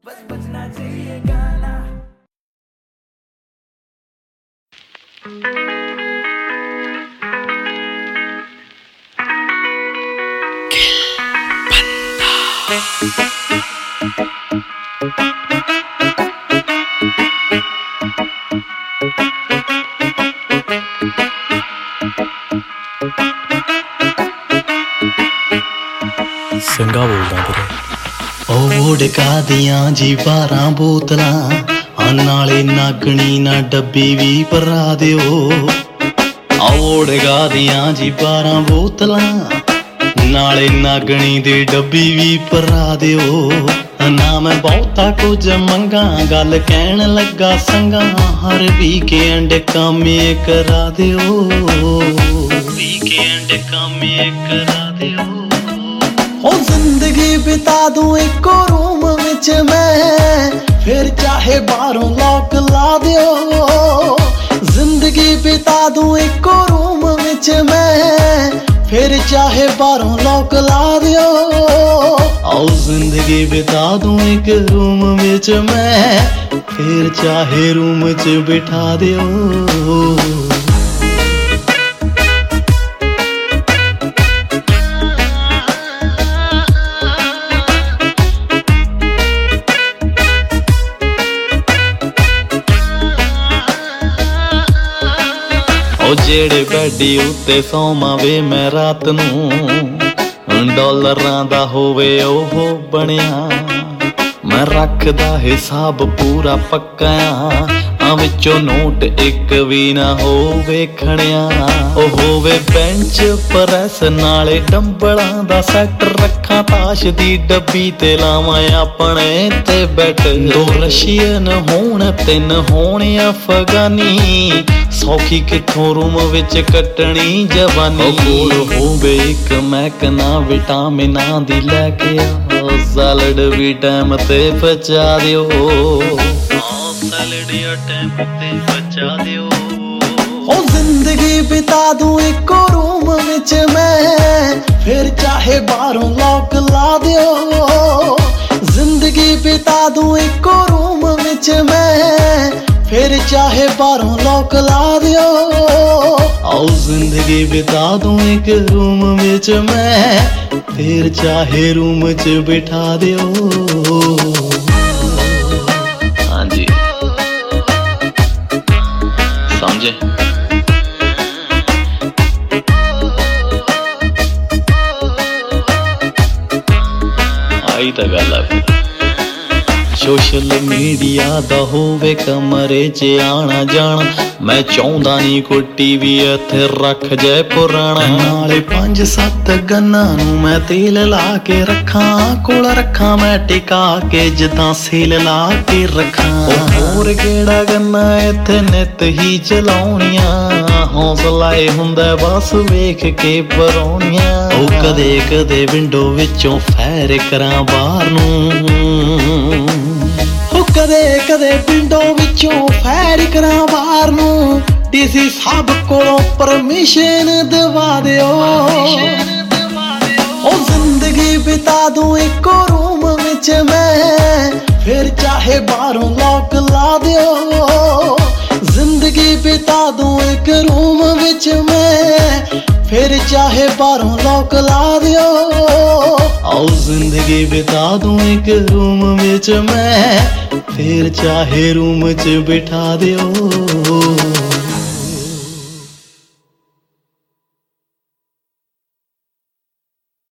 बस बजना चाहिए गाना। ਸਿੰਘਾ ਬੋਲਦਾ ਵੀਰੇ। ਉਹ ਡਕਾ ਦੀਆਂ ਜੀ 12 ਬੋਤਲਾਂ ਨਾਲੇ ਨਾਗਣੀ ਨਾ ਡੱਬੀ ਵੀ ਭਰਾ ਦਿਓ। ਉਹ ਡਕਾ ਦੀਆਂ ਜੀ 12 ਬੋਤਲਾਂ ਨਾਲੇ ਨਾਗਣੀ ਦੀ ਡੱਬੀ ਵੀ ਭਰਾ ਦਿਓ। ਨਾ ਮੈਂ ਬਹੁਤਾ ਕੁਝ ਮੰਗਾ ਗੱਲ ਕਹਿਣ ਲੱਗਾ ਸੰਗਾ ਹਰ ਵੀਕਐਂਡ ਕਾਮੇ ਕਰਾ ਦਿਓ। ਵੀਕਐਂਡ ਕਾਮੇ ਕਰਾ ਦਿਓ। ਉਹ ਜ਼ਿੰਦਗੀ ਬਿਤਾ ਦੂੰ ਇੱਕੋ ਰੂਮ ਵਿੱਚ ਮੈਂ ਫਿਰ ਚਾਹੇ ਬਾਹਰੋਂ ਲੋਕ ਲਾ ਦਿਓ। ਜ਼ਿੰਦਗੀ ਬਿਤਾ ਦੂੰ ਇੱਕੋ ਰੂਮ ਵਿੱਚ ਮੈਂ ਫਿਰ ਚਾਹੇ ਬਾਹਰੋਂ ਲੋਕ ਲਾ ਦਿਓ। ਆਓ ਜ਼ਿੰਦਗੀ ਬਿਤਾ ਦੂੰ ਇੱਕ ਰੂਮ ਵਿੱਚ ਮੈਂ ਫਿਰ ਚਾਹੇ ਰੂਮ 'ਚ ਬਿਠਾ ਦਿਓ। ਜਿਹੜੇ ਬੈਡੀ ਉੱਤੇ ਸੌਵਾਂ ਵੇ ਮੈਂ ਰਾਤ ਨੂੰ ਡਾਲਰਾਂ ਦਾ ਹੋਵੇ ਉਹ ਬਣਿਆ। ਮੈਂ ਰੱਖਦਾ ਹਿਸਾਬ ਪੂਰਾ ਪੱਕਾ ਆ ਵਿੱਚੋਂ ਨੋਟ ਇੱਕ ਵੀ ਨਾ ਹੋਵੇ ਖਣਿਆ। ਉਹ ਹੋਵੇ ਬੈਂਚ ਪ੍ਰੈਸ ਨਾਲੇ ਡੰਬਲਾਂ ਦਾ ਸੈੱਟ ਰੱਖਾਂ ਤਾਸ਼ ਦੀ ਡੱਬੀ ਤੇ ਲਾਵਾਂ ਆਪਣੇ ਤੇ ਬੈਠ। 2 ਰਸ਼ੀਅਨ ਹੋਣ 3 ਹੋਣ ਅਫਗਾਨੀ ਸੌਖੀ ਕਿੱਥੋਂ ਰੂਮ ਵਿੱਚ ਕੱਟਣੀ ਜਵਾਨੀ। ਕੋਲ ਹੋਵੇ ਇੱਕ ਮੈਕਨਾ ਵਿਟਾਮਿਨਾਂ ਦੀ ਲੈ ਕੇ ਆ ਸੈਲਡ ਵੀ ਟਾਈਮ ਤੇ ਪਚਾ ਦਿਓ। ਸੈਲਡ ਟਾਈਮ ਤੇ ਪਚਾ ਦਿਓ। ਉਹ ਜ਼ਿੰਦਗੀ ਬਿਤਾ ਦੂੰ ਇੱਕੋ ਰੂਮ ਵਿੱਚ ਮੈਂ ਫਿਰ ਚਾਹੇ ਬਾਹਰੋਂ ਲੋਕ ਲਾ ਦਿਓ। ਜ਼ਿੰਦਗੀ ਬਿਤਾ ਦੂੰ ਇੱਕੋ ਰੂਮ ਵਿੱਚ ਮੈਂ ਫਿਰ ਚਾਹੇ ਬਾਹਰੋਂ ਲੋਕ ਲਾ ਦਿਓ। ਆਓ ਜ਼ਿੰਦਗੀ ਬਿਤਾ ਦੂੰ ਇੱਕ ਰੂਮ ਵਿੱਚ ਮੈਂ ਫਿਰ ਚਾਹੇ ਰੂਮ 'ਚ ਬਿਠਾ ਦਿਓ। ਹਾਂਜੀ ਸਮਝੇ। ਆਈ ਤਾਂ ਗੱਲ ਆ। ਸੋਸ਼ਲ ਮੀਡੀਆ ਦਾ ਹੋਵੇ ਕਮਰੇ 'ਚ ਆਣਾ ਜਾਣਾ ਮੈਂ ਚਾਹੁੰਦਾ ਨੀ ਕੋਈ ਟੀਵੀ ਇੱਥੇ ਰੱਖ ਜੈ ਪੁਰਾਣਾ। ਨਾਲੇ 5-7 ਗੰਨਾਂ ਨੂੰ ਮੈਂ ਤੇਲ ਲਾ ਕੇ ਰੱਖਾਂ ਕੋਲ ਰੱਖਾਂ ਮੈਂ ਟਿਕਾ ਕੇ ਜਿੱਦਾਂ ਸੇਲ ਲਾ ਕੇ ਰੱਖਾਂ। ਹੋਰ ਕਿਹੜਾ ਗੰਨਾ ਇੱਥੇ ਨਿੱਤ ਹੀ ਚਲਾਉਣੀਆਂ ਹੌਸਲਾ ਏ ਹੁੰਦਾ ਬਸ ਵੇਖ ਕੇ ਪਰੌਣੀਆਂ। ਉਹ ਕਦੇ ਕਦੇ ਵਿੰਡੋ ਵਿੱਚੋਂ ਫੈਰ ਕਰਾਂ ਬਾਹਰ ਨੂੰ। ਉਹ ਕਦੇ ਕਦੇ ਵਿੰਡੋ ਵਿੱਚੋਂ ਫੈਰ ਕਰਾਂ ਬਾਹਰ ਨੂੰ। ਡੀਸੀ ਸਾਹਿਬ ਕੋਲੋਂ ਪਰਮਿਸ਼ਨ ਦਵਾ ਦਿਓ। ਉਹ ਜ਼ਿੰਦਗੀ ਬਿਤਾ ਦੂੰ ਇੱਕੋ ਰੂਮ ਵਿੱਚ ਮੈਂ ਫਿਰ ਚਾਹੇ ਬਾਹਰੋਂ ਲੋਕ ਲਾ ਦਿਓ। ਜ਼ਿੰਦਗੀ ਬਿਤਾ ਦੂੰ ਇੱਕ ਰੂਮ ਵਿੱਚ ਮੈਂ ਫਿਰ ਚਾਹੇ ਬਾਹਰੋਂ ਲੋਕ ਲਾ ਦਿਓ। ਆਓ ਜ਼ਿੰਦਗੀ ਬਿਤਾ ਦੂੰ ਇੱਕ ਰੂਮ ਵਿੱਚ ਮੈਂ ਫਿਰ ਚਾਹੇ ਰੂਮ 'ਚ ਬਿਠਾ ਦਿਓ।